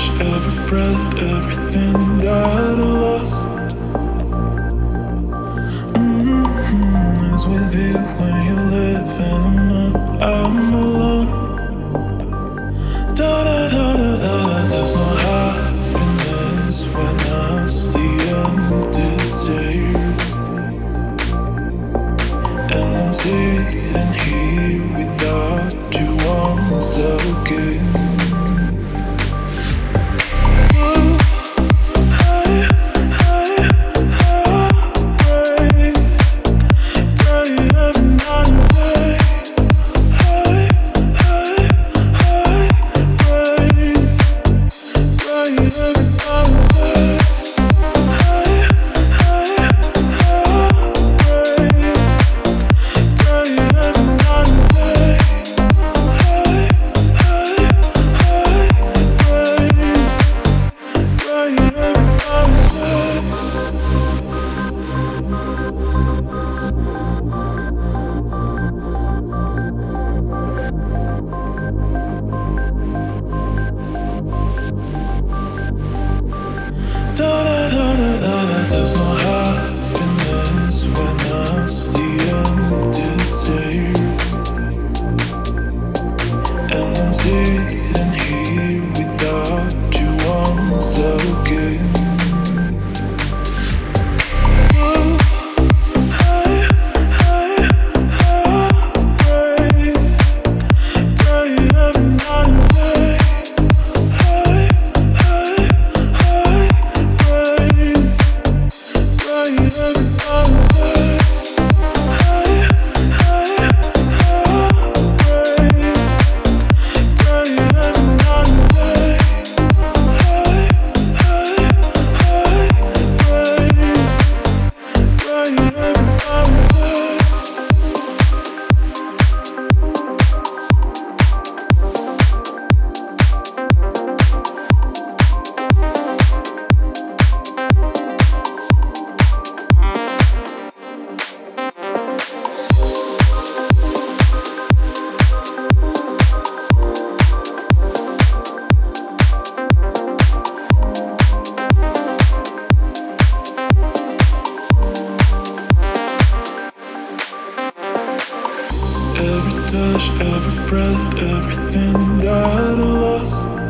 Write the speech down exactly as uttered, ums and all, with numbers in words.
touch, every breath, everything that I lost mm-hmm, is with you when you live, and I'm not, I'm alone. Da da da da da. There's no happiness when I see empty stairs, and I'm sitting here without you once again. There's no happiness when I see empty stairs, and I'm sitting here without you once again. Every touch, every breath, everything that I lost